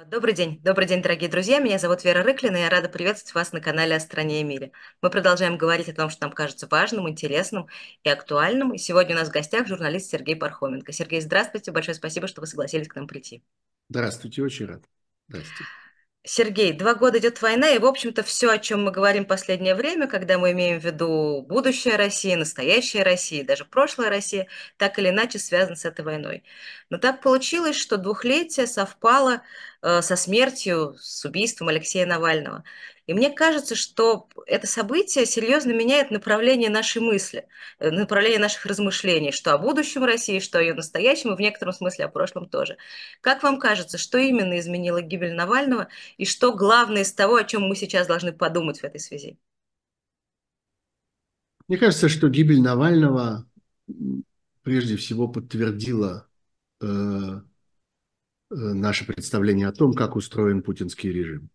Добрый день, дорогие друзья. Меня зовут Вера Рыклина, и я рада приветствовать вас на канале «О стране и мире». Мы продолжаем говорить о том, что нам кажется важным, интересным и актуальным. И сегодня у нас в гостях журналист Сергей Пархоменко. Сергей, здравствуйте, большое спасибо, что вы согласились к нам прийти. Здравствуйте, очень рад. Здравствуйте. Сергей, 2 года идет война, и, в общем-то, все, о чем мы говорим в последнее время, когда мы имеем в виду будущее России, настоящее России, даже прошлое России, так или иначе связано с этой войной. Но так получилось, что двухлетие совпало со смертью, с убийством Алексея Навального. И мне кажется, что это событие серьезно меняет направление нашей мысли, направление наших размышлений, что о будущем России, что о ее настоящем, и в некотором смысле о прошлом тоже. Как вам кажется, что именно изменила гибель Навального, и что главное из того, о чем мы сейчас должны подумать в этой связи? Мне кажется, что гибель Навального прежде всего подтвердила наше представление о том, как устроен путинский режим.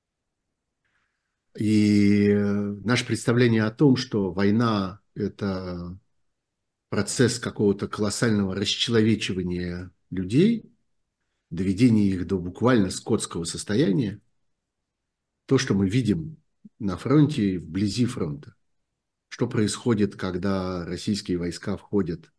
И наше представление о том, что война – это процесс какого-то колоссального расчеловечивания людей, доведения их до буквально скотского состояния, то, что мы видим на фронте и вблизи фронта. Что происходит, когда российские войска входят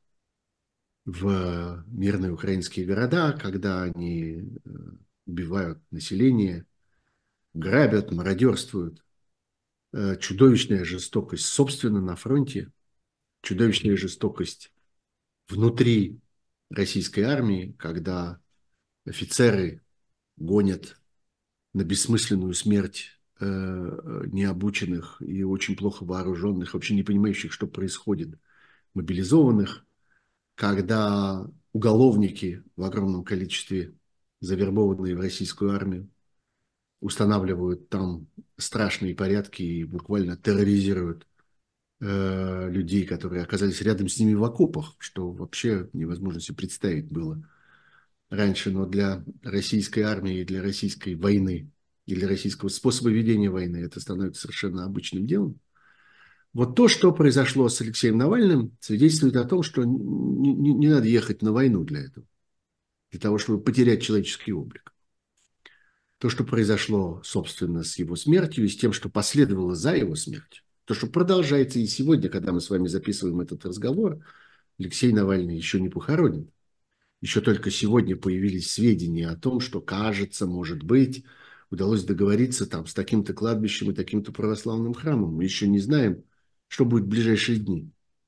в мирные украинские города, когда они убивают население, грабят, мародерствуют. Чудовищная жестокость, собственно, на фронте, чудовищная жестокость внутри российской армии, когда офицеры гонят на бессмысленную смерть необученных и очень плохо вооруженных, вообще не понимающих, что происходит, мобилизованных, когда уголовники в огромном количестве, завербованные в российскую армию, устанавливают там страшные порядки и буквально терроризируют людей, которые оказались рядом с ними в окопах, что вообще невозможно себе представить было раньше, но для российской армии и для российской войны и для российского способа ведения войны это становится совершенно обычным делом. Вот то, что произошло с Алексеем Навальным, свидетельствует о том, что не надо ехать на войну для того, чтобы потерять человеческий облик. То, что произошло, собственно, с его смертью и с тем, что последовало за его смертью, то, что продолжается и сегодня, когда мы с вами записываем этот разговор, Алексей Навальный еще не похоронен. Еще только сегодня появились сведения о том, что, кажется, может быть, удалось договориться там с таким-то кладбищем и таким-то православным храмом. Мы еще не знаем, что будет в ближайшие дни.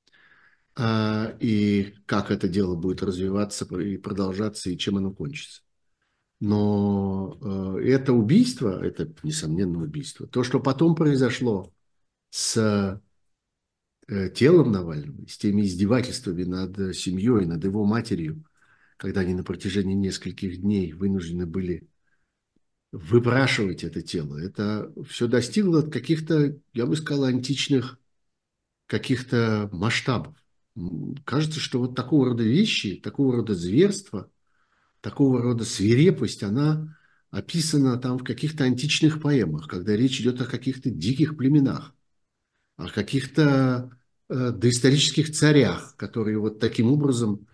И как это дело будет развиваться и продолжаться, и чем оно кончится. Но это убийство, это, несомненно, убийство. То, что потом произошло с телом Навального, с теми издевательствами над семьей, над его матерью, когда они на протяжении нескольких дней вынуждены были выпрашивать это тело, это все достигло каких-то, я бы сказал, античных каких-то масштабов. Кажется, что вот такого рода вещи, такого рода зверства, такого рода свирепость, она описана там в каких-то античных поэмах, когда речь идет о каких-то диких племенах, о каких-то доисторических царях, которые вот таким образом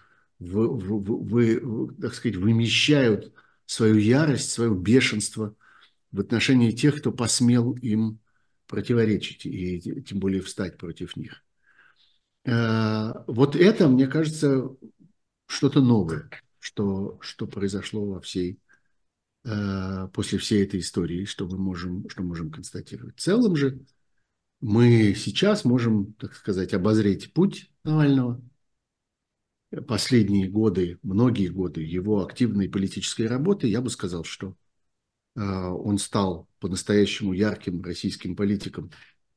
так сказать, вымещают свою ярость, свое бешенство в отношении тех, кто посмел им противоречить и тем более встать против них. Вот это, мне кажется, что-то новое, что произошло после всей этой истории, что можем констатировать. В целом же мы сейчас можем, так сказать, обозреть путь Навального. Последние годы, многие годы его активной политической работы, я бы сказал, что он стал по-настоящему ярким российским политиком,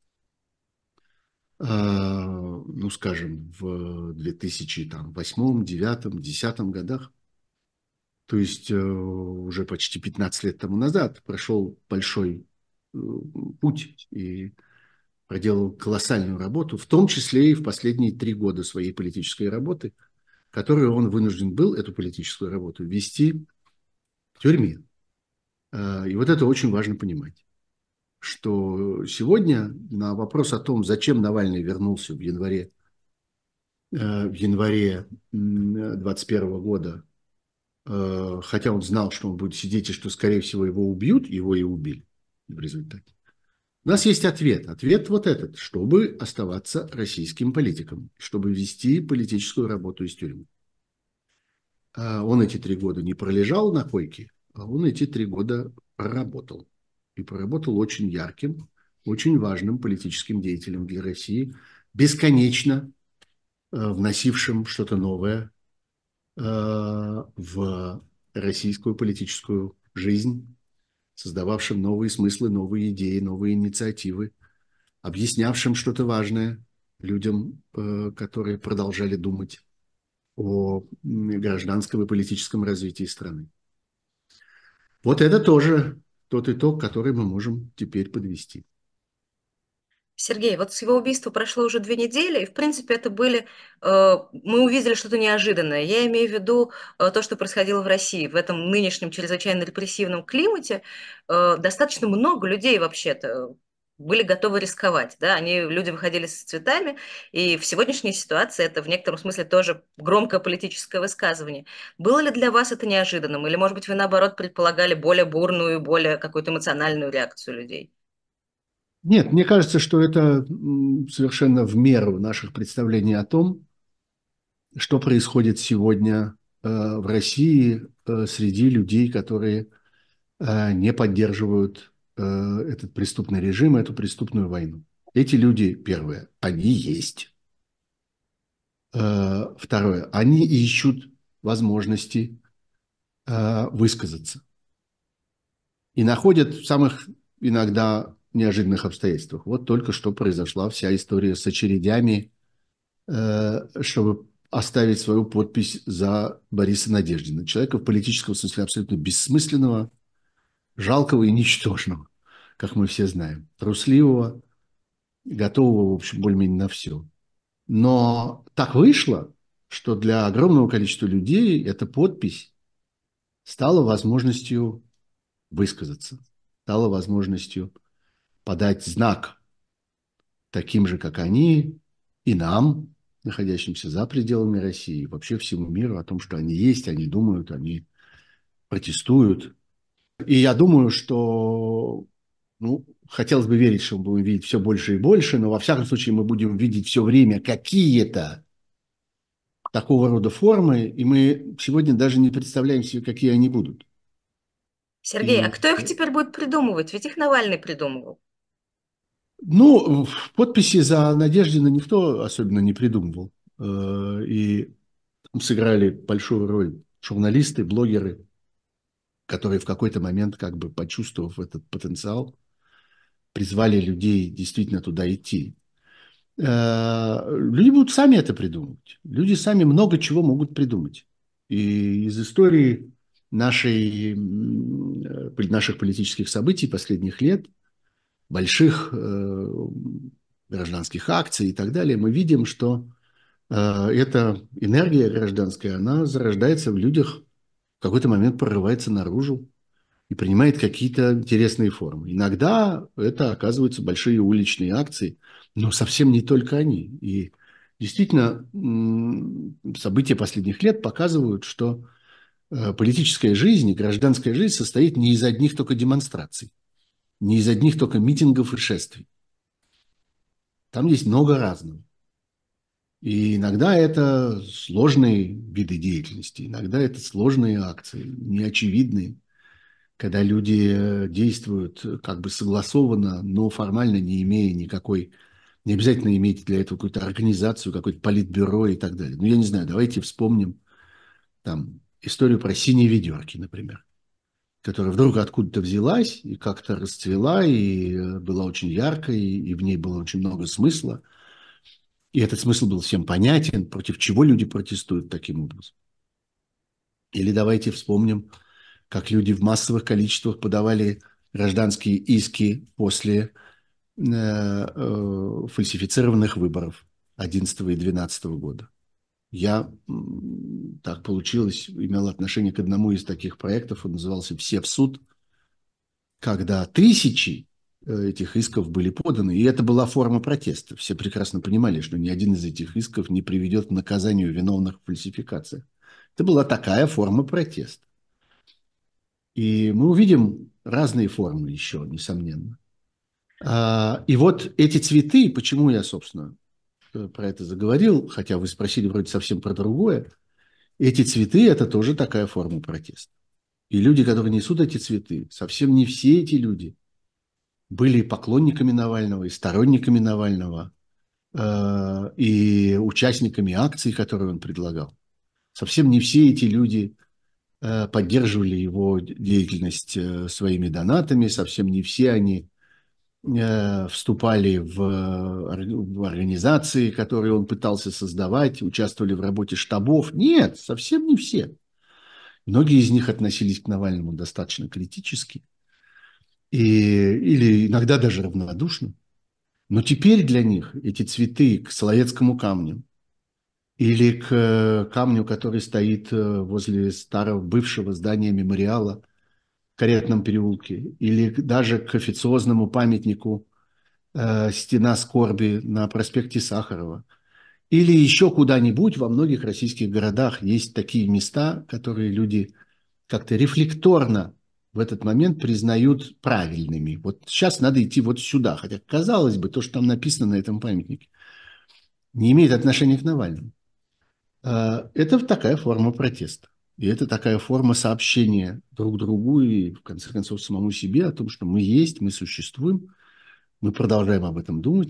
ну, скажем, в 2008, 2009, 2010 годах. То есть уже почти 15 лет тому назад прошел большой путь и проделал колоссальную работу, в том числе и в последние 3 года своей политической работы, которую он вынужден был, эту политическую работу, вести в тюрьме. И вот это очень важно понимать, что сегодня на вопрос о том, зачем Навальный вернулся в январе 2021 года хотя он знал, что он будет сидеть и что, скорее всего, его убьют, его и убили в результате. У нас есть ответ. Ответ вот этот, чтобы оставаться российским политиком, чтобы вести политическую работу из тюрьмы. Он эти 3 года не пролежал на койке, а он эти 3 года проработал. И проработал очень ярким, очень важным политическим деятелем для России, бесконечно вносившим что-то новое в российскую политическую жизнь, создававшим новые смыслы, новые идеи, новые инициативы, объяснявшим что-то важное людям, которые продолжали думать о гражданском и политическом развитии страны. Вот это тоже тот итог, который мы можем теперь подвести. Сергей, вот с его убийства прошло уже 2 недели, и, в принципе, это были... мы увидели что-то неожиданное. Я имею в виду то, что происходило в России. В этом нынешнем чрезвычайно репрессивном климате достаточно много людей вообще-то были готовы рисковать, да, люди выходили с цветами, и в сегодняшней ситуации это в некотором смысле тоже громкое политическое высказывание. Было ли для вас это неожиданным, или, может быть, вы, наоборот, предполагали более бурную, более какую-то эмоциональную реакцию людей? Нет, мне кажется, что это совершенно в меру наших представлений о том, что происходит сегодня в России среди людей, которые не поддерживают этот преступный режим, эту преступную войну. Эти люди, первое, они есть. Второе, они ищут возможности высказаться и находят в самых иногда неожиданных обстоятельствах. Вот только что произошла вся история с очередями, чтобы оставить свою подпись за Бориса Надеждина. Человека в политическом смысле абсолютно бессмысленного, жалкого и ничтожного, как мы все знаем. Трусливого, готового, в общем, более-менее на все. Но так вышло, что для огромного количества людей эта подпись стала возможностью высказаться, стала возможностью подать знак таким же, как они, и нам, находящимся за пределами России, и вообще всему миру, о том, что они есть, они думают, они протестуют. И я думаю, что, ну, хотелось бы верить, что мы будем видеть все больше и больше, но во всяком случае мы будем видеть все время какие-то такого рода формы, и мы сегодня даже не представляем себе, какие они будут. Сергей, а И, кто их теперь будет придумывать? Ведь их Навальный придумывал. ну, подписи за Надеждина никто особенно не придумывал. И сыграли большую роль журналисты, блогеры, которые в какой-то момент, как бы почувствовав этот потенциал, призвали людей действительно туда идти. Люди будут сами это придумывать. Люди сами много чего могут придумать. И из истории наших политических событий последних лет, больших гражданских акций и так далее, мы видим, что эта энергия гражданская, она зарождается в людях, в какой-то момент прорывается наружу и принимает какие-то интересные формы. Иногда это оказываются большие уличные акции, но совсем не только они. И действительно, события последних лет показывают, что политическая жизнь и гражданская жизнь состоит не из одних только демонстраций, не из одних только митингов и шествий. Там есть много разного. И иногда это сложные виды деятельности, иногда это сложные акции, неочевидные, когда люди действуют как бы согласованно, но формально не имея никакой, не обязательно иметь для этого какую-то организацию, какое-то политбюро и так далее. Ну, я не знаю, давайте вспомним там историю про синие ведерки, например, которая вдруг откуда-то взялась и как-то расцвела, и была очень яркой, и в ней было очень много смысла. И этот смысл был всем понятен, против чего люди протестуют таким образом. Или давайте вспомним, как люди в массовых количествах подавали гражданские иски после фальсифицированных выборов 2011 и 2012 года. Я, так получилось, имел отношение к одному из таких проектов, он назывался «Все в суд», когда тысячи этих исков были поданы, и это была форма протеста. Все прекрасно понимали, что ни один из этих исков не приведет к наказанию виновных в фальсификациях. Это была такая форма протеста. И мы увидим разные формы еще, несомненно. И вот эти цветы, почему я, собственно, про это заговорил, хотя вы спросили вроде совсем про другое, эти цветы – это тоже такая форма протеста. И люди, которые несут эти цветы, совсем не все эти люди были поклонниками Навального и сторонниками Навального, и участниками акций, которые он предлагал. Совсем не все эти люди поддерживали его деятельность своими донатами, совсем не все они вступали в организации, которые он пытался создавать, участвовали в работе штабов. Нет, совсем не все. Многие из них относились к Навальному достаточно критически или иногда даже равнодушно. Но теперь для них эти цветы к Соловецкому камню или к камню, который стоит возле старого бывшего здания мемориала в Каретном переулке, или даже к официозному памятнику «Стена скорби» на проспекте Сахарова, или еще куда-нибудь во многих российских городах есть такие места, которые люди как-то рефлекторно в этот момент признают правильными. Вот сейчас надо идти вот сюда, хотя, казалось бы, то, что там написано на этом памятнике, не имеет отношения к Навальному. Это такая форма протеста. И это такая форма сообщения друг другу и, в конце концов, самому себе о том, что мы есть, мы существуем, мы продолжаем об этом думать,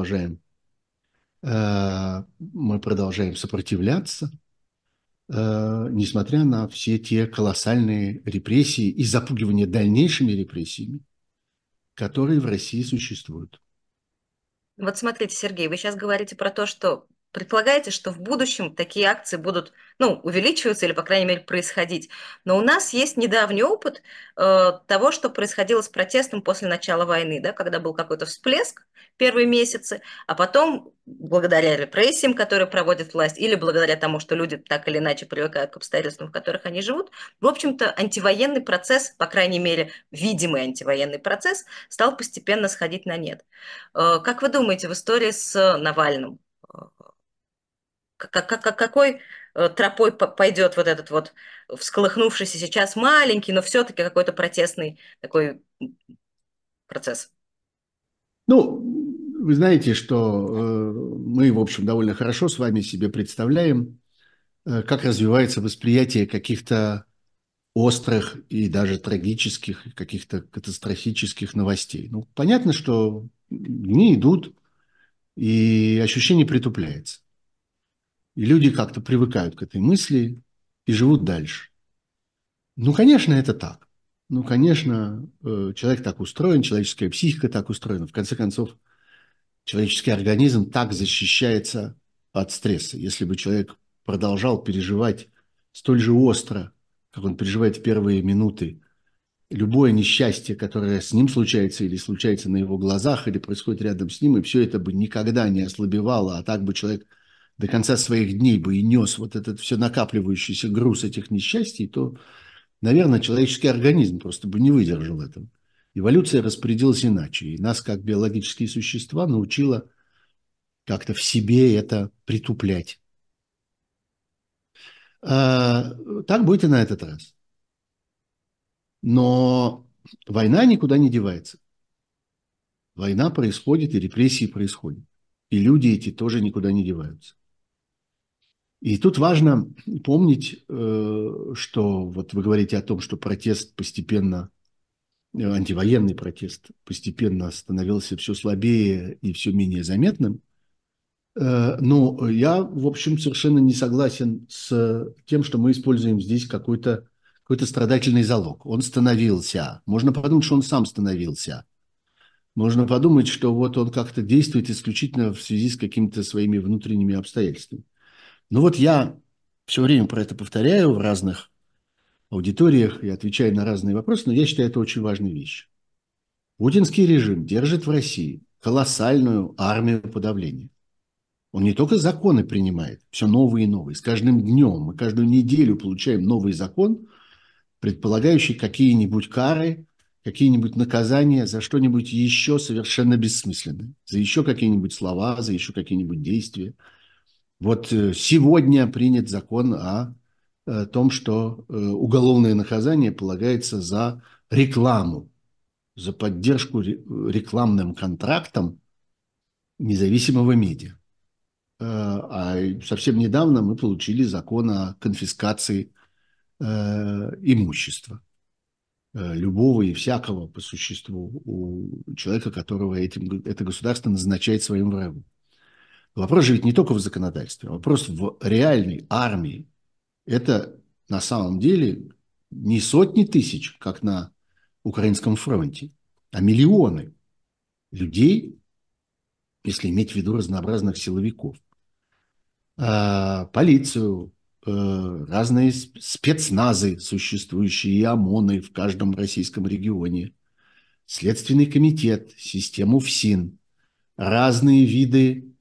мы продолжаем сопротивляться, несмотря на все те колоссальные репрессии и запугивание дальнейшими репрессиями, которые в России существуют. Вот смотрите, Сергей, вы сейчас говорите про то, что предполагаете, что в будущем такие акции будут, ну, увеличиваться или, по крайней мере, происходить. Но у нас есть недавний опыт того, что происходило с протестом после начала войны, да, когда был какой-то всплеск первые месяцы, а потом, благодаря репрессиям, которые проводит власть, или благодаря тому, что люди так или иначе привыкают к обстоятельствам, в которых они живут, в общем-то, антивоенный процесс, по крайней мере, видимый антивоенный процесс, стал постепенно сходить на нет. Как вы думаете, в истории с Навальным, какой тропой пойдет вот этот вот всколыхнувшийся сейчас маленький, но все-таки какой-то протестный такой процесс? Ну, вы знаете, что мы, в общем, довольно хорошо с вами себе представляем, как развивается восприятие каких-то острых и даже трагических, каких-то катастрофических новостей. Ну, понятно, что дни идут, и ощущение притупляется. И люди как-то привыкают к этой мысли и живут дальше. Ну, конечно, это так. Ну, конечно, человек так устроен, человеческая психика так устроена. В конце концов, человеческий организм так защищается от стресса. Если бы человек продолжал переживать столь же остро, как он переживает в первые минуты, любое несчастье, которое с ним случается или случается на его глазах, или происходит рядом с ним, и все это бы никогда не ослабевало, а так бы человек до конца своих дней бы и нес вот этот все накапливающийся груз этих несчастий, то, наверное, человеческий организм просто бы не выдержал этого. Эволюция распорядилась иначе, и нас, как биологические существа, научила как-то в себе это притуплять. Так будет и на этот раз. Но война никуда не девается. Война происходит, и репрессии происходят. И люди эти тоже никуда не деваются. И тут важно помнить, что вот вы говорите о том, что протест постепенно, антивоенный протест постепенно становился все слабее и все менее заметным. Но я, в общем, совершенно не согласен с тем, что мы используем здесь какой-то страдательный залог. Он становился. Можно подумать, что он сам становился. Можно подумать, что вот он как-то действует исключительно в связи с какими-то своими внутренними обстоятельствами. Но вот я все время про это повторяю в разных аудиториях и отвечаю на разные вопросы, но я считаю, это очень важная вещь. Путинский режим держит в России колоссальную армию подавления. Он не только законы принимает, все новые и новые. С каждым днем мы каждую неделю получаем новый закон, предполагающий какие-нибудь кары, какие-нибудь наказания за что-нибудь еще совершенно бессмысленное, за еще какие-нибудь слова, за еще какие-нибудь действия. Вот сегодня принят закон о о том, что уголовное наказание полагается за рекламу, за поддержку рекламным контрактом независимого медиа. А совсем недавно мы получили закон о конфискации имущества любого и всякого по существу у человека, которого это государство назначает своим врагом. Вопрос же ведь не только в законодательстве, вопрос в реальной армии. Это на самом деле не сотни тысяч, как на украинском фронте, а миллионы людей, если иметь в виду разнообразных силовиков. Полицию, разные спецназы, существующие и ОМОНы в каждом российском регионе, Следственный комитет, систему ФСИН, разные виды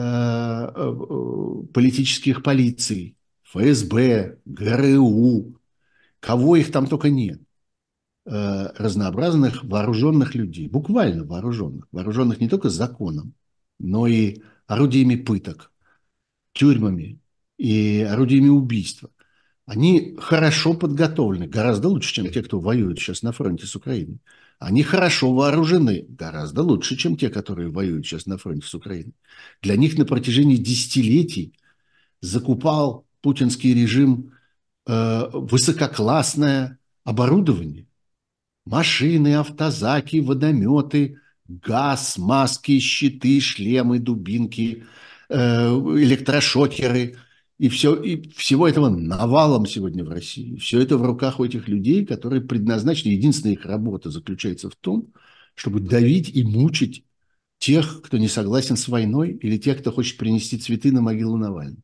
политических полиций, ФСБ, ГРУ, кого их там только нет, разнообразных вооруженных людей, буквально вооруженных не только законом, но и орудиями пыток, тюрьмами и орудиями убийства. Они хорошо подготовлены, гораздо лучше, чем те, кто воюет сейчас на фронте с Украиной. Они хорошо вооружены, гораздо лучше, чем те, которые воюют сейчас на фронте с Украиной. Для них на протяжении десятилетий закупал путинский режим высококлассное оборудование. Машины, автозаки, водометы, газ, маски, щиты, шлемы, дубинки, электрошокеры. И всего этого навалом сегодня в России. Все это в руках у этих людей, которые предназначены. Единственная их работа заключается в том, чтобы давить и мучить тех, кто не согласен с войной, или тех, кто хочет принести цветы на могилу Навального.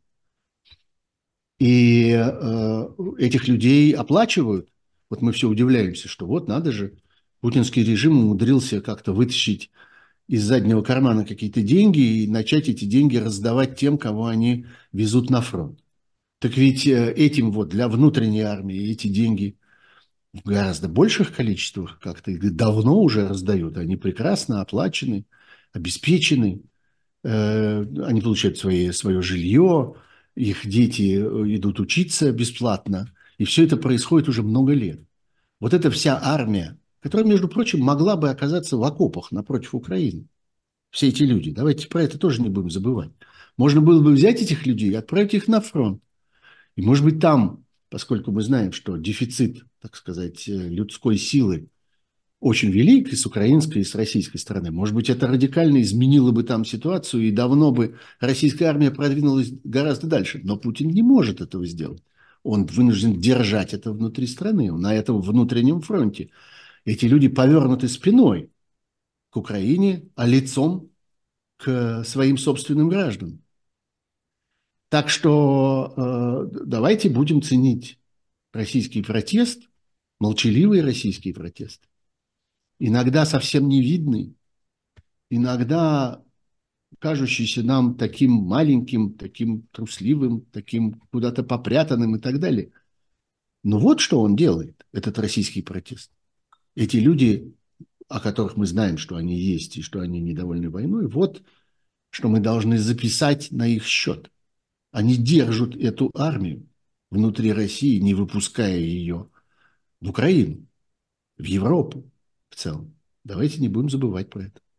И этих людей оплачивают. Вот мы все удивляемся, что вот надо же, путинский режим умудрился как-то вытащить из заднего кармана какие-то деньги и начать эти деньги раздавать тем, кого они везут на фронт. Так ведь этим вот для внутренней армии эти деньги в гораздо больших количествах как-то их давно уже раздают. Они прекрасно оплачены, обеспечены, они получают свое жилье, их дети идут учиться бесплатно. И все это происходит уже много лет. Вот эта вся армия, которая, между прочим, могла бы оказаться в окопах напротив Украины. Все эти люди. Давайте про это тоже не будем забывать. Можно было бы взять этих людей и отправить их на фронт. И, может быть, там, поскольку мы знаем, что дефицит, так сказать, людской силы очень велик и с украинской, и с российской стороны, может быть, это радикально изменило бы там ситуацию, и давно бы российская армия продвинулась гораздо дальше. Но Путин не может этого сделать. Он вынужден держать это внутри страны, на этом внутреннем фронте. Эти люди повернуты спиной к Украине, а лицом к своим собственным гражданам. Так что давайте будем ценить российский протест, молчаливый российский протест, иногда совсем невидный, иногда кажущийся нам таким маленьким, таким трусливым, таким куда-то попрятанным и так далее. Но вот что он делает, этот российский протест. Эти люди, о которых мы знаем, что они есть и что они недовольны войной, вот что мы должны записать на их счет. Они держат эту армию внутри России, не выпуская ее в Украину, в Европу в целом. Давайте не будем забывать про это.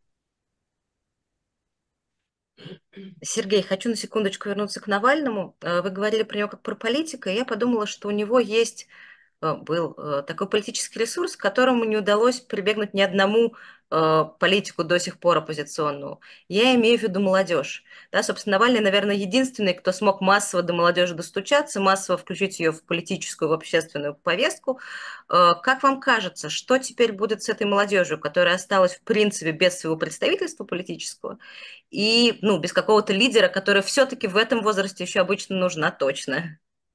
Сергей, хочу на секундочку вернуться к Навальному. Вы говорили про него как про политика, и я подумала, что у него есть был такой политический ресурс, к которому не удалось прибегнуть ни одному политику до сих пор оппозиционному. Я имею в виду молодежь. Да, собственно, Навальный, наверное, единственный, кто смог массово до молодежи достучаться, массово включить ее в политическую, в общественную повестку. Как вам кажется, что теперь будет с этой молодежью, которая осталась, в принципе, без своего представительства политического и ну, без какого-то лидера, который все-таки в этом возрасте еще обычно нужна точно?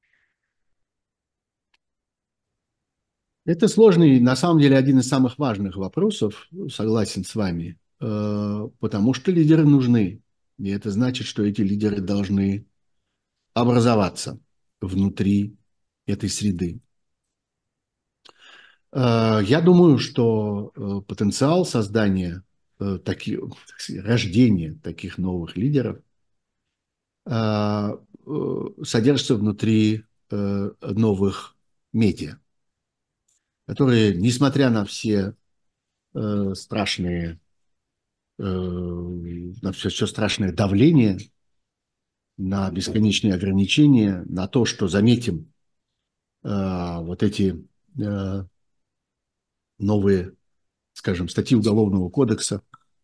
Это сложный, на самом деле, один из самых важных вопросов, согласен с вами, потому что лидеры нужны. И это значит, что эти лидеры должны образоваться внутри этой среды. Я думаю, что потенциал создания, рождения таких новых лидеров содержится внутри новых медиа, которые, несмотря на все страшные, на все страшное давление, на бесконечные ограничения, на то, что, заметим, вот эти новые, скажем, статьи Уголовного кодекса,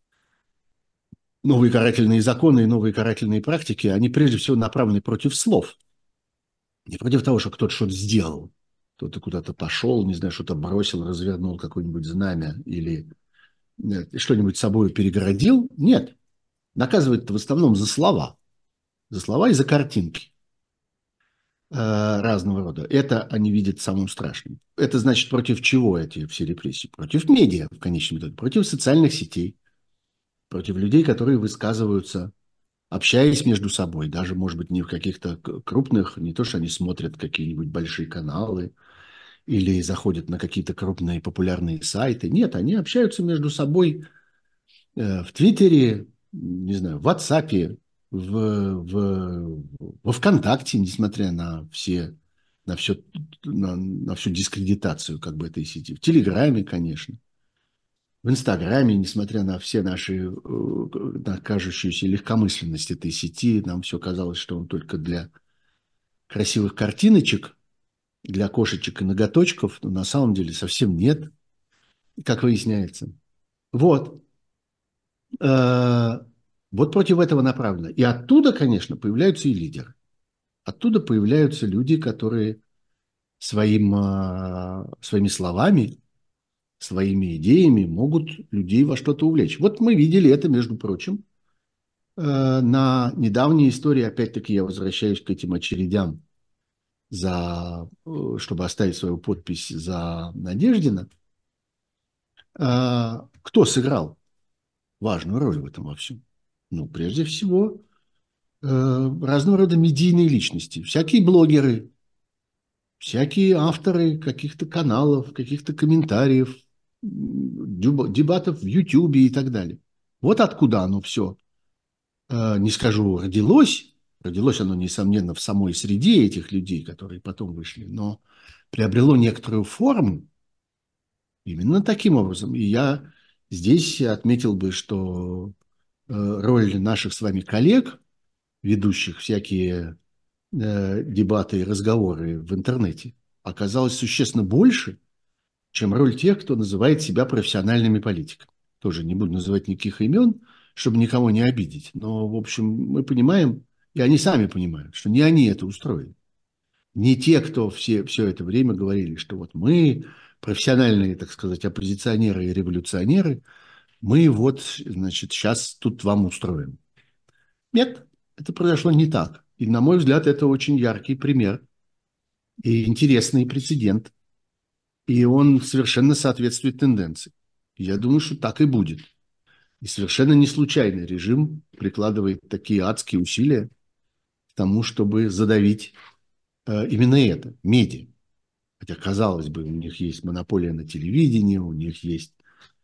новые карательные законы и новые карательные практики, они прежде всего направлены против слов, не против того, что кто-то что-то сделал, кто-то куда-то пошел, не знаю, что-то бросил, развернул какое-нибудь знамя или что-нибудь собой перегородил. Нет, наказывают в основном за слова и за картинки разного рода. Это они видят самым страшным. Это значит, против чего эти все репрессии? Против медиа, в конечном итоге, против социальных сетей, против людей, которые высказываются, общаясь между собой, даже, может быть, не в каких-то крупных, не то, что они смотрят какие-нибудь большие каналы или заходят на какие-то крупные популярные сайты. Нет, они общаются между собой в Твиттере, не знаю, в WhatsApp, во ВКонтакте, несмотря на все, на, все, на всю дискредитацию как бы этой сети, в Телеграме, конечно, в Инстаграме, несмотря на все наши, на кажущуюся легкомысленность этой сети, нам все казалось, что он только для красивых картиночек, для кошечек и ноготочков, но на самом деле совсем нет, как выясняется. Вот. Вот против этого направлено. И оттуда, конечно, появляются и лидеры. Оттуда появляются люди, которые своими словами, своими идеями могут людей во что-то увлечь. Вот мы видели это, между прочим, на недавней истории. Опять-таки я возвращаюсь к этим очередям, чтобы оставить свою подпись за Надеждина. Кто сыграл важную роль в этом во всем? Ну, прежде всего, разного рода медийные личности, всякие блогеры, всякие авторы каких-то каналов, каких-то комментариев, дебатов в Ютьюбе и так далее. Вот откуда оно все, не скажу, родилось. Родилось оно, несомненно, в самой среде этих людей, которые потом вышли, но приобрело некоторую форму именно таким образом. И я здесь отметил бы, что роль наших с вами коллег, ведущих всякие дебаты и разговоры в интернете, оказалась существенно больше, чем роль тех, кто называет себя профессиональными политиками. Тоже не буду называть никаких имен, чтобы никого не обидеть. Но, в общем, мы понимаем, и они сами понимают, что не они это устроили. Не те, кто все это время говорили, что вот мы, профессиональные, так сказать, оппозиционеры и революционеры, мы вот, значит, сейчас тут вам устроим. Нет, это произошло не так. И, на мой взгляд, это очень яркий пример и интересный прецедент. И он совершенно соответствует тенденции. Я думаю, что так и будет. И совершенно не случайно режим прикладывает такие адские усилия к тому, чтобы задавить именно это, медиа. Хотя, казалось бы, у них есть монополия на телевидении, у них есть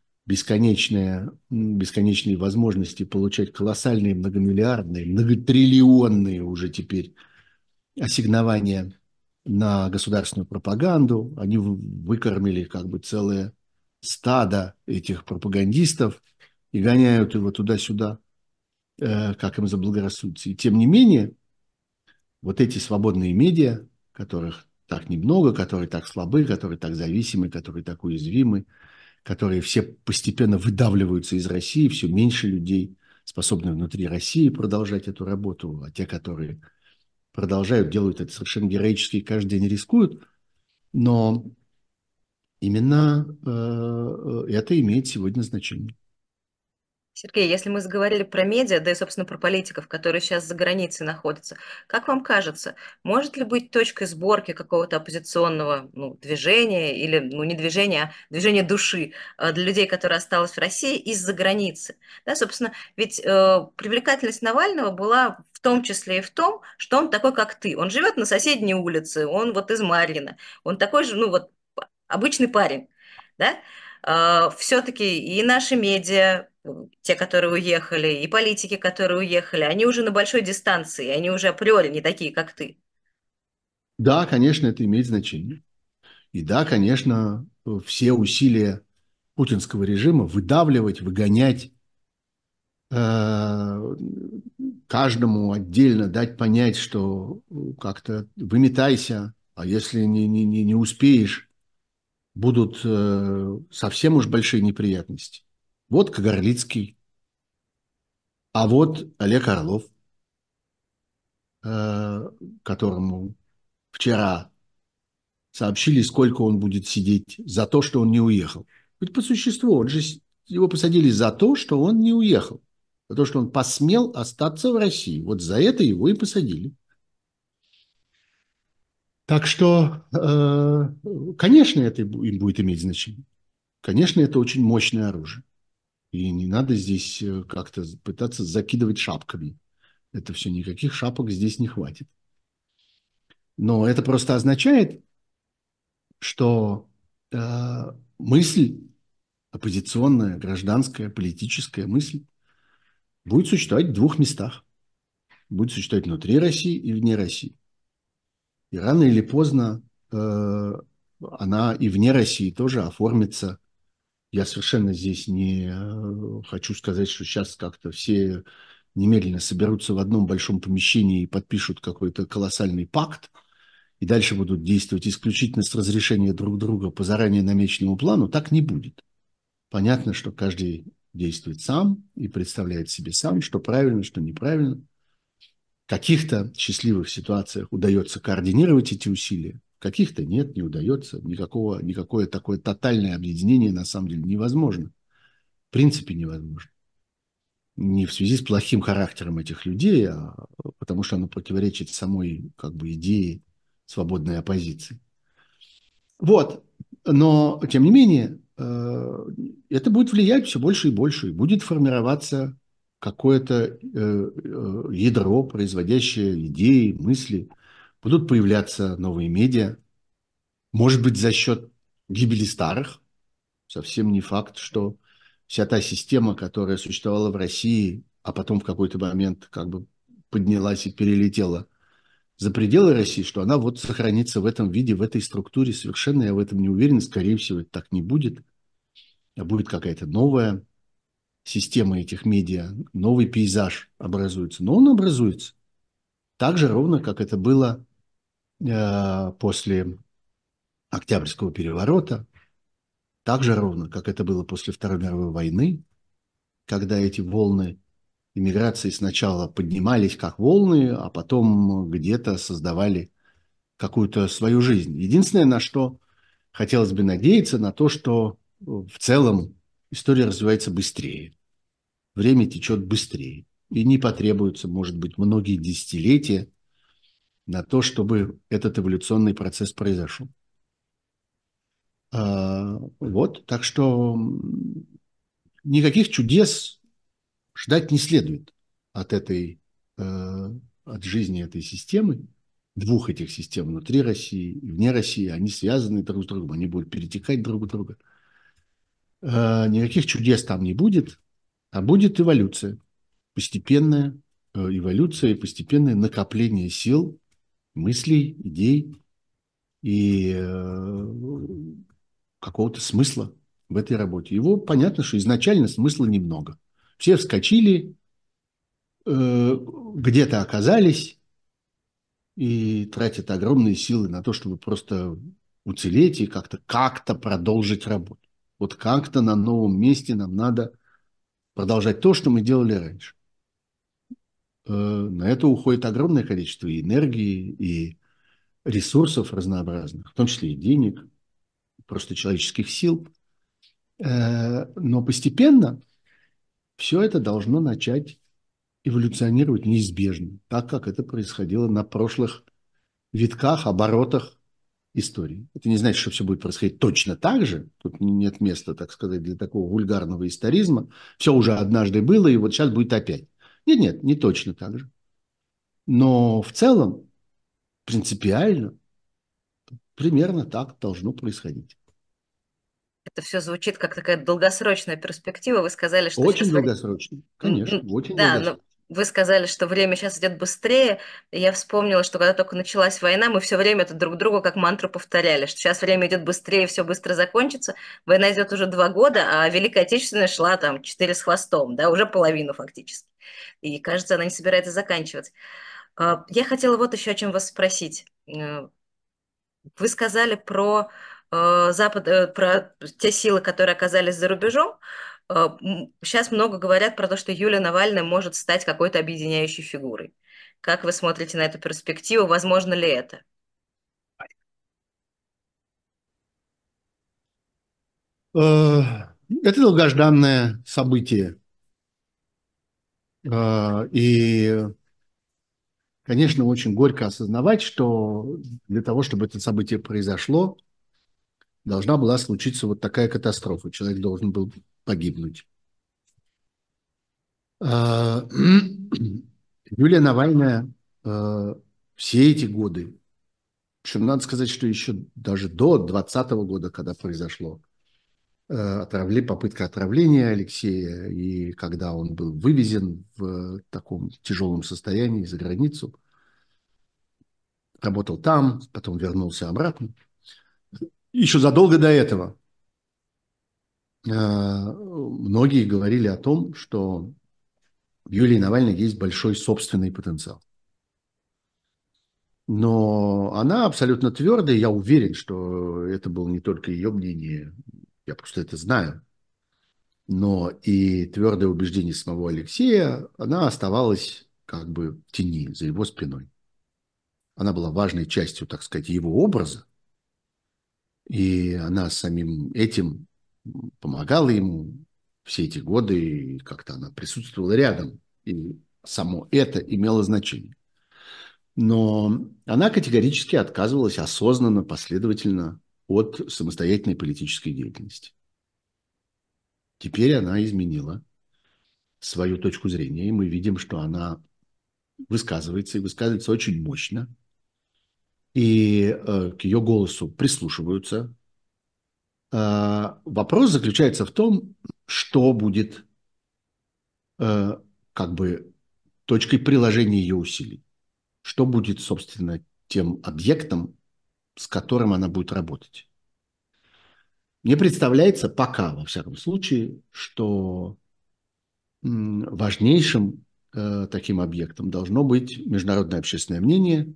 бесконечные возможности получать колоссальные многомиллиардные, многотриллионные уже теперь ассигнования на государственную пропаганду. Они выкормили как бы целое стадо этих пропагандистов и гоняют его туда-сюда, как им заблагорассудится. И тем не менее, вот эти свободные медиа, которых так немного, которые так слабы, которые так зависимы, которые так уязвимы, которые все постепенно выдавливаются из России, все меньше людей способны внутри России продолжать эту работу, а те, которые продолжают, делают это совершенно героически и каждый день рискуют, но именно это имеет сегодня значение. Сергей, если мы заговорили про медиа, да и, собственно, про политиков, которые сейчас за границей находятся, как вам кажется, может ли быть точкой сборки какого-то оппозиционного движения или, не движения, а движения души для людей, которые осталось в России из-за границы? Да, собственно, ведь привлекательность Навального была в том числе и в том, что он такой, как ты. Он живет на соседней улице, он вот из Марьино, он такой же, обычный парень, да? Все-таки и наши медиа, те, которые уехали, и политики, которые уехали, они уже на большой дистанции, они уже априори не такие, как ты. Да, конечно, это имеет значение. И да, конечно, все усилия путинского режима выдавливать, выгонять, э, каждому отдельно дать понять, что как-то выметайся, а если не успеешь, будут совсем уж большие неприятности. Вот Кагарлицкий, а вот Олег Орлов, которому вчера сообщили, сколько он будет сидеть за то, что он не уехал. Ведь по существу его посадили за то, что он не уехал. За то, что он посмел остаться в России. Вот за это его и посадили. Так что, конечно, это им будет иметь значение. Конечно, это очень мощное оружие. И не надо здесь как-то пытаться закидывать шапками. Это все, никаких шапок здесь не хватит. Но это просто означает, что мысль оппозиционная, гражданская, политическая мысль будет существовать в двух местах. Будет существовать внутри России и вне России. И рано или поздно она и вне России тоже оформится. Я совершенно здесь не хочу сказать, что сейчас как-то все немедленно соберутся в одном большом помещении и подпишут какой-то колоссальный пакт, и дальше будут действовать исключительно с разрешения друг друга по заранее намеченному плану. Так не будет. Понятно, что каждый действует сам и представляет себе сам, что правильно, что неправильно. В каких-то счастливых ситуациях удается координировать эти усилия, в каких-то нет, не удается. Никакое такое тотальное объединение на самом деле невозможно. В принципе невозможно. Не в связи с плохим характером этих людей, а потому что оно противоречит самой как бы идее свободной оппозиции. Вот. Но, тем не менее, это будет влиять все больше и больше. И будет формироваться какое-то ядро, производящее идеи, мысли. Будут появляться новые медиа. Может быть, за счет гибели старых. Совсем не факт, что вся та система, которая существовала в России, а потом в какой-то момент как бы поднялась и перелетела за пределы России, что она вот сохранится в этом виде, в этой структуре. Совершенно я в этом не уверен. Скорее всего, это так не будет. А будет какая-то новая система этих медиа, новый пейзаж образуется. Но он образуется. Так же ровно, как это было после Октябрьского переворота, так же ровно, как это было после Второй мировой войны, когда эти волны иммиграции сначала поднимались как волны, а потом где-то создавали какую-то свою жизнь. Единственное, на что хотелось бы надеяться, на то, что в целом история развивается быстрее, время течет быстрее, и не потребуется, может быть, многие десятилетия на то, чтобы этот эволюционный процесс произошел. Вот, так что никаких чудес ждать не следует от этой, от жизни этой системы, двух этих систем внутри России и вне России. Они связаны друг с другом, они будут перетекать друг в друга. Никаких чудес там не будет, а будет эволюция, постепенная эволюция и постепенное накопление сил, мыслей, идей и какого-то смысла в этой работе. Его понятно, что изначально смысла немного. Все вскочили, где-то оказались и тратят огромные силы на то, чтобы просто уцелеть и как-то продолжить работу. Вот как-то на новом месте нам надо продолжать то, что мы делали раньше. На это уходит огромное количество и энергии, и ресурсов разнообразных, в том числе и денег, просто человеческих сил. Но постепенно все это должно начать эволюционировать неизбежно, так как это происходило на прошлых витках, оборотах истории. Это не значит, что все будет происходить точно так же. Тут нет места, так сказать, для такого вульгарного историзма. Все уже однажды было, и вот сейчас будет опять. Нет, не точно так же. Но в целом, принципиально, примерно так должно происходить. Это все звучит как такая долгосрочная перспектива. Вы сказали, что Очень сейчас вы... долгосрочно, конечно, очень Да, но долгосрочно. Вы сказали, что время сейчас идет быстрее. И я вспомнила, что когда только началась война, мы все время это друг другу как мантру повторяли, что сейчас время идет быстрее, все быстро закончится. Война идет уже 2 года, а Великая Отечественная шла там 4 с хвостом, да, уже половину фактически. И кажется, она не собирается заканчивать. Я хотела вот еще о чем вас спросить. Вы сказали про Запад, про те силы, которые оказались за рубежом. Сейчас много говорят про то, что Юлия Навальная может стать какой-то объединяющей фигурой. Как вы смотрите на эту перспективу? Возможно ли это? Это долгожданное событие. И, конечно, очень горько осознавать, что для того, чтобы это событие произошло, должна была случиться вот такая катастрофа. Человек должен был погибнуть. Юлия Навальная все эти годы, причем надо сказать, что еще даже до 2020 года, когда произошло попытка отравления Алексея, и когда он был вывезен в таком тяжелом состоянии за границу, работал там, потом вернулся обратно. Еще задолго до этого многие говорили о том, что в Юлии Навальной есть большой собственный потенциал. Но она абсолютно твердая, я уверен, что это было не только ее мнение, я просто это знаю, но и твердое убеждение самого Алексея, она оставалась как бы в тени, за его спиной. Она была важной частью, так сказать, его образа, и она самим этим помогала ему все эти годы, и как-то она присутствовала рядом, и само это имело значение. Но она категорически отказывалась осознанно, последовательно от самостоятельной политической деятельности. Теперь она изменила свою точку зрения, и мы видим, что она высказывается, и высказывается очень мощно, и к ее голосу прислушиваются. Вопрос заключается в том, что будет как бы точкой приложения ее усилий, что будет, собственно, тем объектом, с которым она будет работать. Мне представляется пока, во всяком случае, что важнейшим таким объектом должно быть международное общественное мнение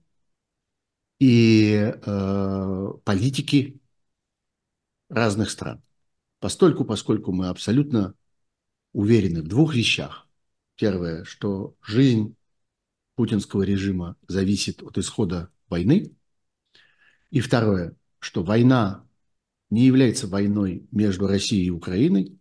и политики разных стран. Поскольку мы абсолютно уверены в двух вещах. Первое, что жизнь путинского режима зависит от исхода войны. И второе, что война не является войной между Россией и Украиной.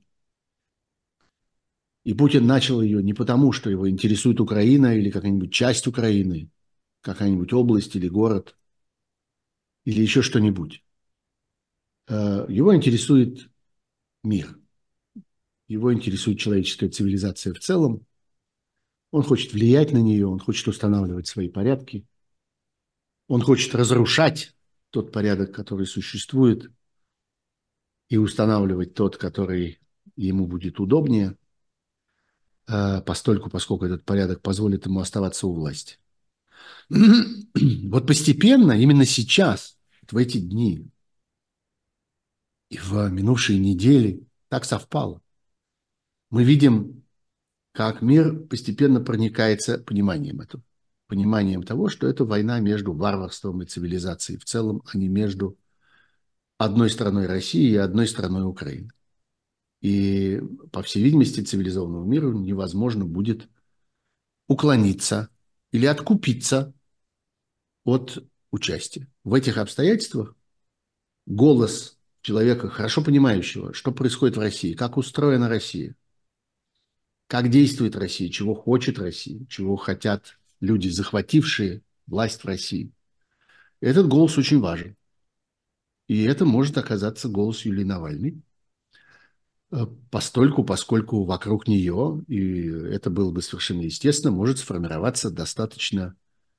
И Путин начал ее не потому, что его интересует Украина или какая-нибудь часть Украины, какая-нибудь область или город, или еще что-нибудь. Его интересует мир. Его интересует человеческая цивилизация в целом. Он хочет влиять на нее, он хочет устанавливать свои порядки. Он хочет разрушать тот порядок, который существует, и устанавливать тот, который ему будет удобнее, поскольку этот порядок позволит ему оставаться у власти. Вот постепенно, именно сейчас, в эти дни и в минувшие недели, так совпало. Мы видим, как мир постепенно проникается пониманием этого. Пониманием того, что это война между варварством и цивилизацией в целом, а не между одной страной России и одной страной Украины. И, по всей видимости, цивилизованному миру невозможно будет уклониться или откупиться от участия. В этих обстоятельствах голос человека, хорошо понимающего, что происходит в России, как устроена Россия, как действует Россия, чего хочет Россия, чего хотят люди, захватившие власть в России. Этот голос очень важен. И это может оказаться голос Юлии Навальной, поскольку вокруг нее, и это было бы совершенно естественно, может сформироваться достаточно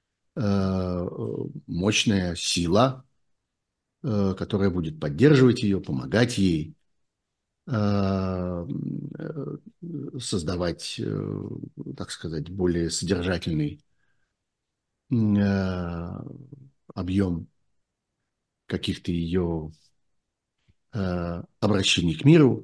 мощная сила, которая будет поддерживать ее, помогать ей, создавать, так сказать, более содержательный э, объем каких-то ее обращений к миру,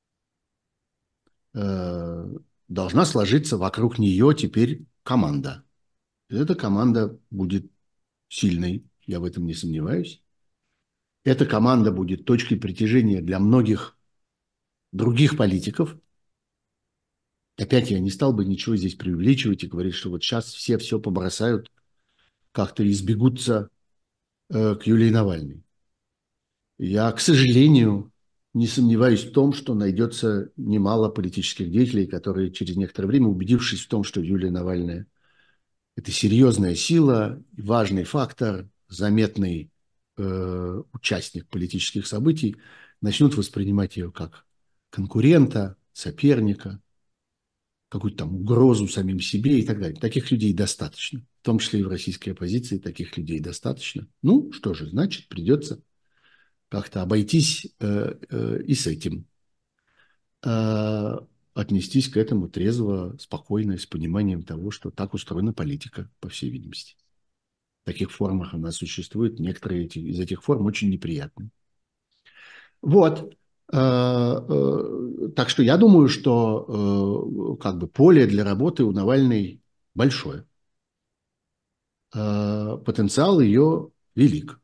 э, должна сложиться вокруг нее теперь команда. И эта команда будет сильной, я в этом не сомневаюсь. Эта команда будет точкой притяжения для многих других политиков. Опять я не стал бы ничего здесь преувеличивать и говорить, что вот сейчас все побросают, как-то избегутся к Юлии Навальной. Я, к сожалению, не сомневаюсь в том, что найдется немало политических деятелей, которые через некоторое время, убедившись в том, что Юлия Навальная – это серьезная сила, важный фактор, заметный участник политических событий, начнут воспринимать ее как конкурента, соперника, какую-то там угрозу самим себе и так далее. Таких людей достаточно. В том числе и в российской оппозиции таких людей достаточно. Ну, что же, значит, придется как-то обойтись и с этим. Э, Отнестись к этому трезво, спокойно, с пониманием того, что так устроена политика, по всей видимости. В таких формах она существует. Некоторые из этих форм очень неприятны. Вот. Так что я думаю, что как бы поле для работы у Навальной большое. Потенциал ее велик.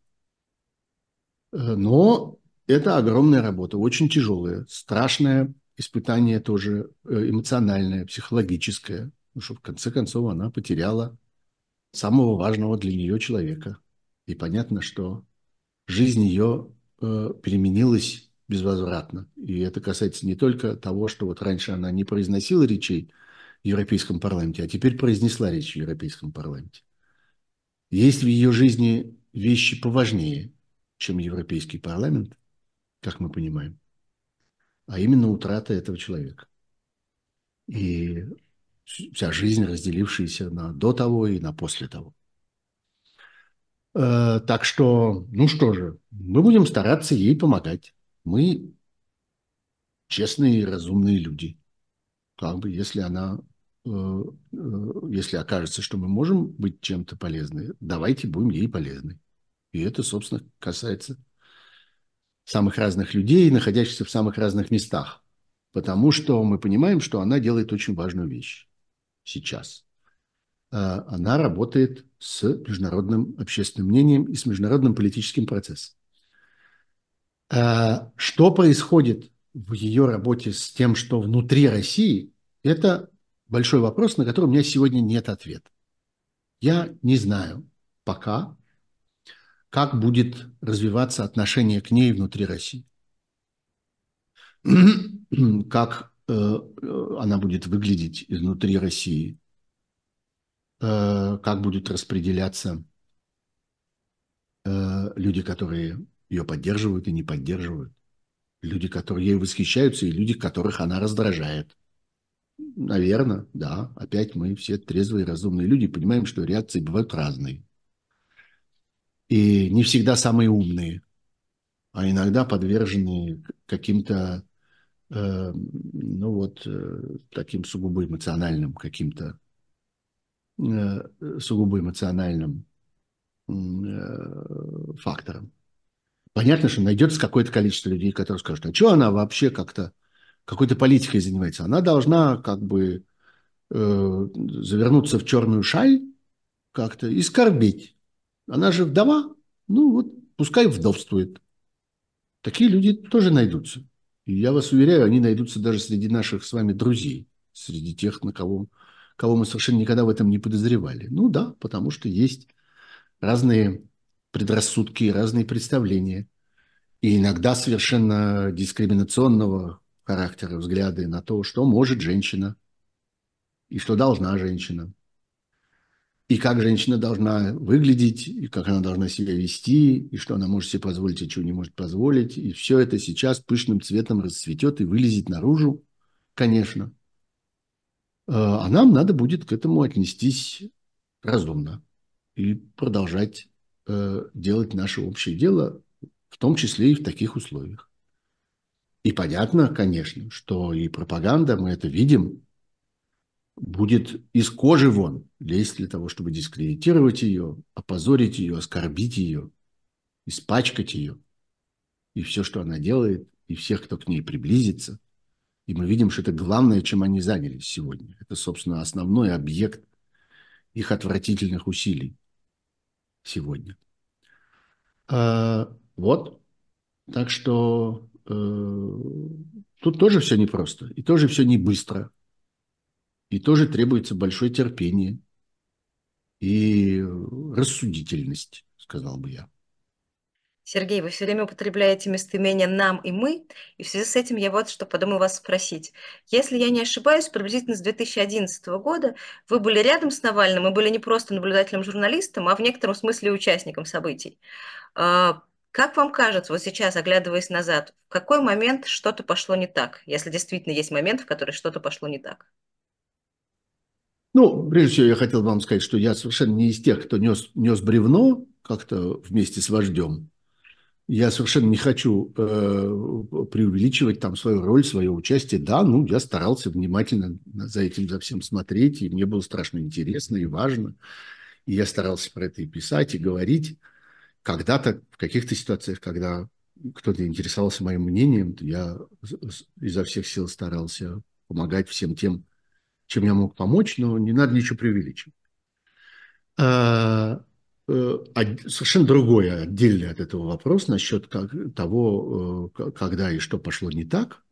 Но это огромная работа, очень тяжелая, страшное испытание тоже эмоциональное, психологическое. Потому что в конце концов она потеряла самого важного для нее человека. И понятно, что жизнь ее переменилась безвозвратно. И это касается не только того, что вот раньше она не произносила речей в Европейском парламенте, а теперь произнесла речь в Европейском парламенте. Есть в ее жизни вещи поважнее, чем Европейский парламент, как мы понимаем, а именно утрата этого человека. И вся жизнь, разделившаяся на до того и на после того. Так что, ну что же, мы будем стараться ей помогать. Мы честные и разумные люди. Как бы, если если окажется, что мы можем быть чем-то полезны, давайте будем ей полезны. И это, собственно, касается самых разных людей, находящихся в самых разных местах. Потому что мы понимаем, что она делает очень важную вещь сейчас. Она работает с международным общественным мнением и с международным политическим процессом. Что происходит в ее работе с тем, что внутри России, это большой вопрос, на который у меня сегодня нет ответа. Я не знаю пока, как будет развиваться отношение к ней внутри России. Как она будет выглядеть изнутри России, как будут распределяться люди, которые ее поддерживают и не поддерживают, люди, которые ею восхищаются, и люди, которых она раздражает. Наверное, да. Опять мы все трезвые, разумные люди, понимаем, что реакции бывают разные. И не всегда самые умные, а иногда подвержены каким-то, ну вот, таким сугубо эмоциональным, каким-то сугубо эмоциональным факторам. Понятно, что найдется какое-то количество людей, которые скажут, а что она вообще как-то какой-то политикой занимается? Она должна как бы завернуться в черную шаль как-то и скорбеть. Она же вдова, ну вот пускай вдовствует. Такие люди тоже найдутся. И я вас уверяю, они найдутся даже среди наших с вами друзей, среди тех, кого мы совершенно никогда в этом не подозревали. Ну да, потому что есть разные предрассудки, разные представления. И иногда совершенно дискриминационного характера взгляды на то, что может женщина и что должна женщина. И как женщина должна выглядеть, и как она должна себя вести, и что она может себе позволить, и чего не может позволить. И все это сейчас пышным цветом расцветет и вылезет наружу, конечно. А нам надо будет к этому отнестись разумно и продолжать делать наше общее дело, в том числе и в таких условиях. И понятно, конечно, что и пропаганда, мы это видим, будет из кожи вон лезть для того, чтобы дискредитировать ее, опозорить ее, оскорбить ее, испачкать ее. И все, что она делает, и всех, кто к ней приблизится. И мы видим, что это главное, чем они занялись сегодня. Это, собственно, основной объект их отвратительных усилий сегодня. Вот. Так что тут тоже все непросто. И тоже все не быстро. И тоже требуется большое терпение и рассудительность, сказал бы я. Сергей, вы все время употребляете местоимение «нам» и «мы», и в связи с этим я вот что подумаю вас спросить. Если я не ошибаюсь, приблизительно с 2011 года вы были рядом с Навальным и были не просто наблюдателем журналистом, а в некотором смысле участником событий. А, Как вам кажется, вот сейчас, оглядываясь назад, в какой момент что-то пошло не так, если действительно есть момент, в который что-то пошло не так? Ну, прежде всего, я хотел вам сказать, что я совершенно не из тех, кто нес бревно как-то вместе с вождем. Я совершенно не хочу преувеличивать там свою роль, свое участие. Да, ну, я старался внимательно за этим, за всем смотреть, и мне было страшно интересно и важно. И я старался про это и писать, и говорить. Когда-то, в каких-то ситуациях, когда кто-то интересовался моим мнением, то я изо всех сил старался помогать всем тем, чем я мог помочь, но не надо ничего преувеличивать. А, Совершенно другой, отдельный от этого вопрос насчет того, когда и что пошло не так.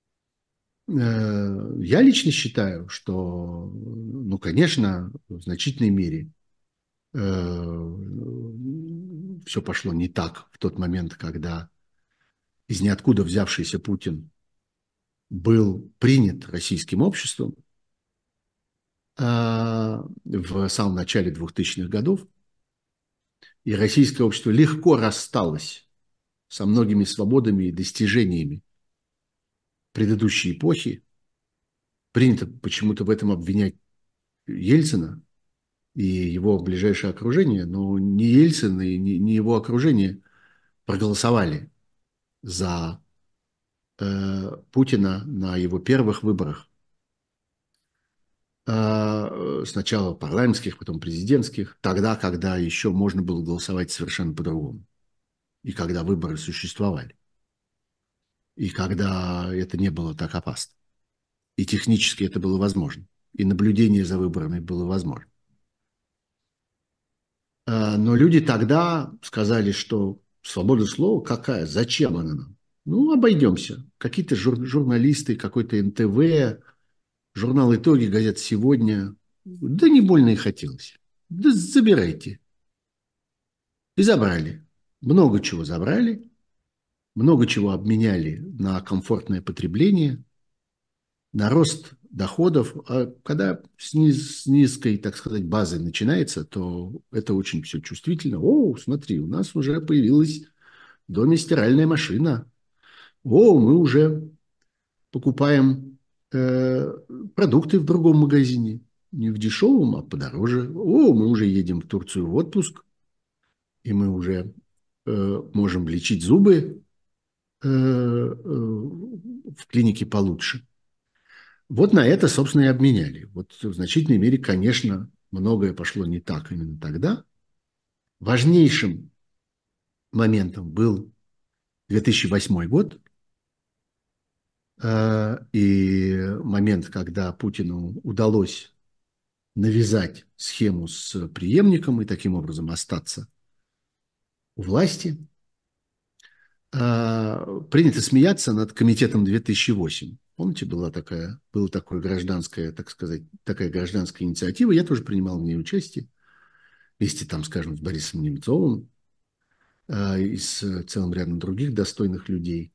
Я лично считаю, что, ну, конечно, в значительной мере все пошло не так в тот момент, когда из ниоткуда взявшийся Путин был принят российским обществом в самом начале 2000-х годов, и российское общество легко рассталось со многими свободами и достижениями предыдущей эпохи. Принято почему-то в этом обвинять Ельцина и его ближайшее окружение, но не Ельцин и не его окружение проголосовали за Путина на его первых выборах. Сначала парламентских, потом президентских, тогда, когда еще можно было голосовать совершенно по-другому. И когда выборы существовали. И когда это не было так опасно. И технически это было возможно. И наблюдение за выборами было возможно. Но люди тогда сказали, что свобода слова какая? Зачем она нам? Ну, обойдемся. Какие-то журналисты, какой-то НТВ, журнал «Итоги», газета «Сегодня». Да не больно и хотелось. Да забирайте. И забрали. Много чего забрали, много чего обменяли на комфортное потребление, на рост доходов. А когда с низкой, так сказать, базы начинается, то это очень все чувствительно. О, смотри, у нас уже появилась в доме стиральная машина. О, мы уже покупаем продукты в другом магазине. Не в дешевом, а подороже. О, мы уже едем в Турцию в отпуск, и мы уже можем лечить зубы в клинике получше. Вот на это, собственно, и обменяли. Вот в значительной мере, конечно, многое пошло не так именно тогда. Важнейшим моментом был 2008 год и момент, когда Путину удалось навязать схему с преемником и таким образом остаться у власти. Принято смеяться над комитетом 2008. Помните, была такая гражданская, так сказать, такая гражданская инициатива. Я тоже принимал в ней участие. Вместе там, скажем, с Борисом Немцовым и с целым рядом других достойных людей,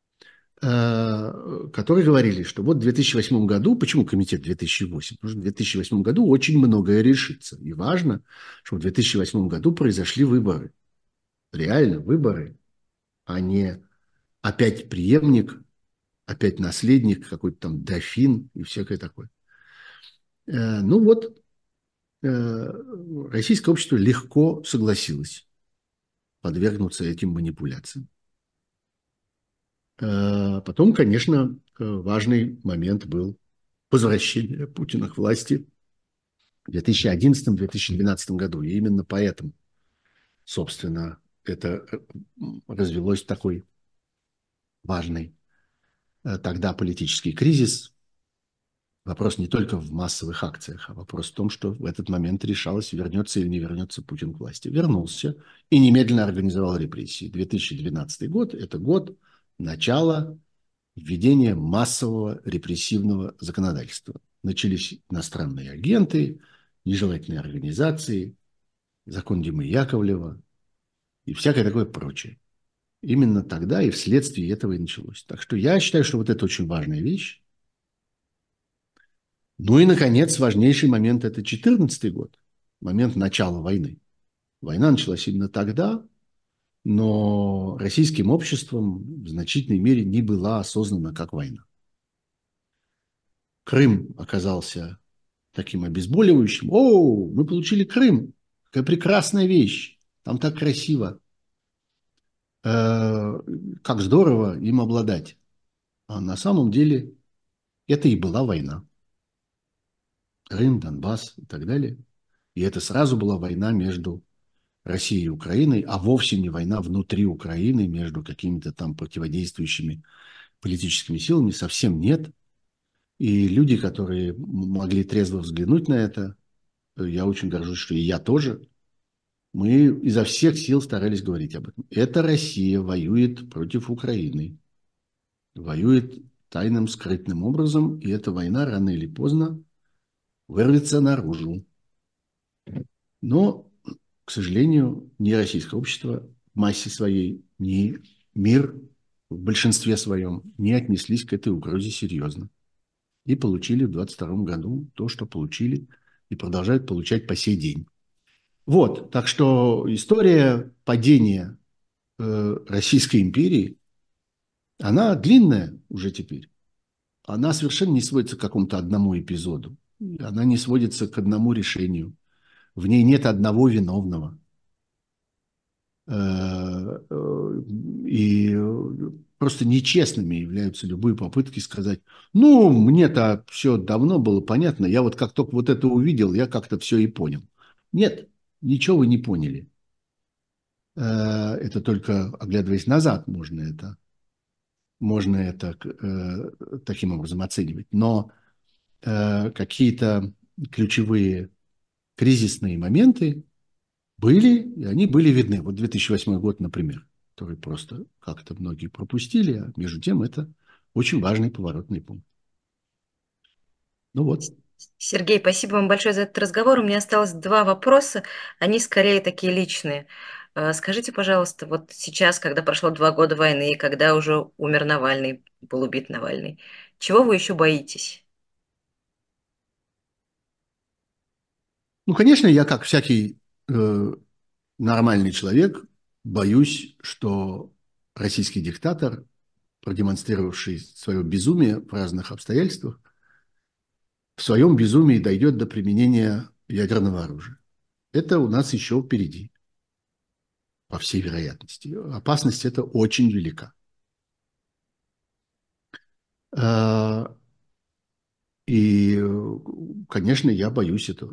которые говорили, что вот в 2008 году, почему комитет 2008? Потому что в 2008 году очень многое решится. И важно, что в 2008 году произошли выборы. Реально выборы, а не опять преемник, опять наследник, какой-то там дофин и всякое такое. Ну вот, российское общество легко согласилось подвергнуться этим манипуляциям. Потом, конечно, важный момент был возвращение Путина к власти в 2011-2012 году. И именно поэтому, собственно, это развелось в такой важный тогда политический кризис. Вопрос не только в массовых акциях, а вопрос в том, что в этот момент решалось, вернется или не вернется Путин к власти. Вернулся и немедленно организовал репрессии. 2012 год – это год начала введения массового репрессивного законодательства. Начались иностранные агенты, нежелательные организации, закон Димы Яковлева и всякое такое прочее. Именно тогда и вследствие этого и началось. Так что я считаю, что вот это очень важная вещь. Ну и, наконец, важнейший момент – это 2014 год, момент начала войны. Война началась именно тогда, но российским обществом в значительной мере не была осознана как война. Крым оказался таким обезболивающим. О, мы получили Крым. Какая прекрасная вещь. Там так красиво. Как здорово им обладать. А на самом деле это и была война. Крым, Донбасс и так далее. И это сразу была война между Россией и Украиной, а вовсе не война внутри Украины между какими-то там противодействующими политическими силами. Совсем нет. И люди, которые могли трезво взглянуть на это, я очень горжусь, что и я тоже, мы изо всех сил старались говорить об этом. Это Россия воюет против Украины. Воюет тайным, скрытным образом, и эта война рано или поздно вырвется наружу. Но, к сожалению, ни российское общество в массе своей, ни мир в большинстве своем не отнеслись к этой угрозе серьезно. И получили в 2022 году то, что получили, и продолжают получать по сей день. Вот, так что история падения Российской империи, она длинная уже теперь. Она совершенно не сводится к какому-то одному эпизоду. Она не сводится к одному решению. В ней нет одного виновного. И просто нечестными являются любые попытки сказать, ну, мне-то все давно было понятно, я вот как только вот это увидел, я как-то все и понял. Нет, ничего вы не поняли. Это только оглядываясь назад можно это таким образом оценивать. Но какие-то ключевые кризисные моменты были, и они были видны. Вот 2008 год, например, который просто как-то многие пропустили, а между тем это очень важный поворотный пункт. Ну вот. Сергей, спасибо вам большое за этот разговор. У меня осталось два вопроса, они скорее такие личные. Скажите, пожалуйста, вот сейчас, когда прошло 2 года войны, когда уже умер Навальный, был убит Навальный, чего вы еще боитесь? Ну, конечно, я, как всякий нормальный человек, боюсь, что российский диктатор, продемонстрировавший свое безумие в разных обстоятельствах, в своем безумии дойдет до применения ядерного оружия. Это у нас еще впереди, по всей вероятности. Опасность эта очень велика. И, конечно, я боюсь этого.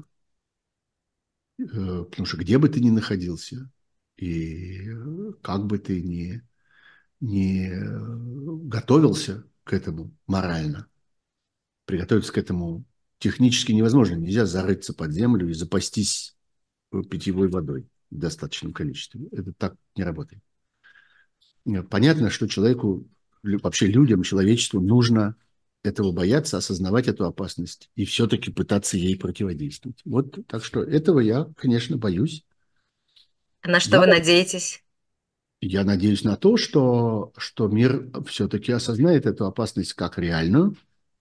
Потому что где бы ты ни находился, и как бы ты ни готовился к этому морально, приготовиться к этому технически невозможно. Нельзя зарыться под землю и запастись питьевой водой в достаточном количестве. Это так не работает. Понятно, что человеку, вообще людям, человечеству нужно этого бояться, осознавать эту опасность и все-таки пытаться ей противодействовать. Вот, так что этого я, конечно, боюсь. А на что Я, вы надеетесь? я надеюсь на то, что мир все-таки осознает эту опасность как реальную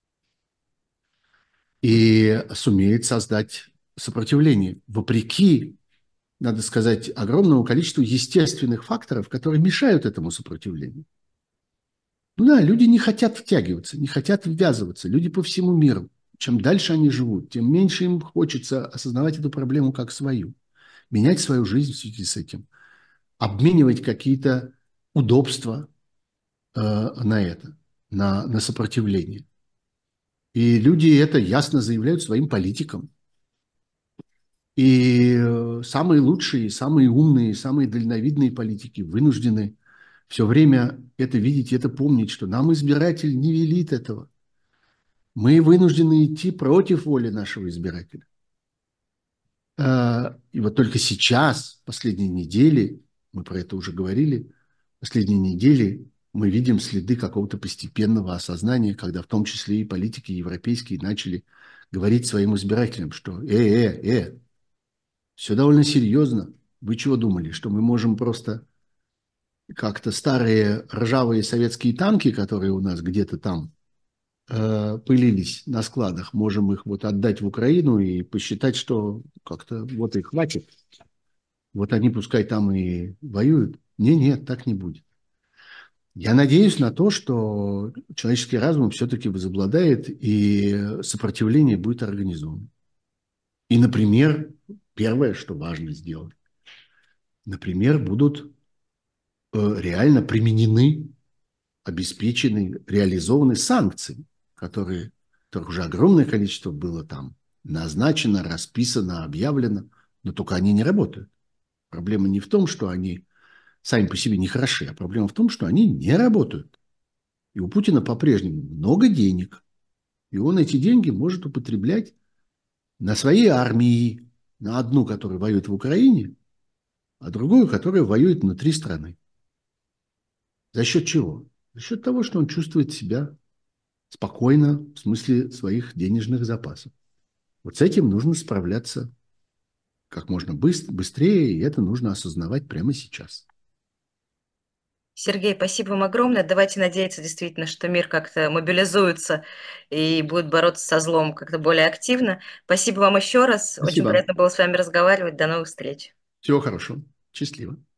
и сумеет создать сопротивление, вопреки, надо сказать, огромному количеству естественных факторов, которые мешают этому сопротивлению. Ну да, люди не хотят втягиваться, не хотят ввязываться. Люди по всему миру. Чем дальше они живут, тем меньше им хочется осознавать эту проблему как свою. Менять свою жизнь в связи с этим. Обменивать какие-то удобства, на это, на сопротивление. И люди это ясно заявляют своим политикам. И самые лучшие, самые умные, самые дальновидные политики вынуждены все время это видеть и это помнить, что нам избиратель не велит этого. Мы вынуждены идти против воли нашего избирателя. И вот только сейчас, последние недели, мы про это уже говорили, последние недели мы видим следы какого-то постепенного осознания, когда в том числе и политики европейские начали говорить своим избирателям, что все довольно серьезно. Вы чего думали, что мы можем просто как-то старые ржавые советские танки, которые у нас где-то там пылились на складах, можем их вот отдать в Украину и посчитать, что как-то вот и хватит. Вот они пускай там и воюют. Нет, так не будет. Я надеюсь на то, что человеческий разум все-таки возобладает и сопротивление будет организовано. И, например, первое, что важно сделать, например, будут реально применены, обеспечены, реализованы санкции, которых уже огромное количество было там назначено, расписано, объявлено, но только они не работают. Проблема не в том, что они сами по себе не хороши, а проблема в том, что они не работают. И у Путина по-прежнему много денег, и он эти деньги может употреблять на своей армии, на одну, которая воюет в Украине, а другую, которая воюет внутри страны. За счет чего? За счет того, что он чувствует себя спокойно в смысле своих денежных запасов. Вот с этим нужно справляться как можно быстрее, и это нужно осознавать прямо сейчас. Сергей, спасибо вам огромное. Давайте надеяться действительно, что мир как-то мобилизуется и будет бороться со злом как-то более активно. Спасибо вам еще раз. Очень Спасибо. приятно было с вами разговаривать. До новых встреч. Всего хорошего. Счастливо.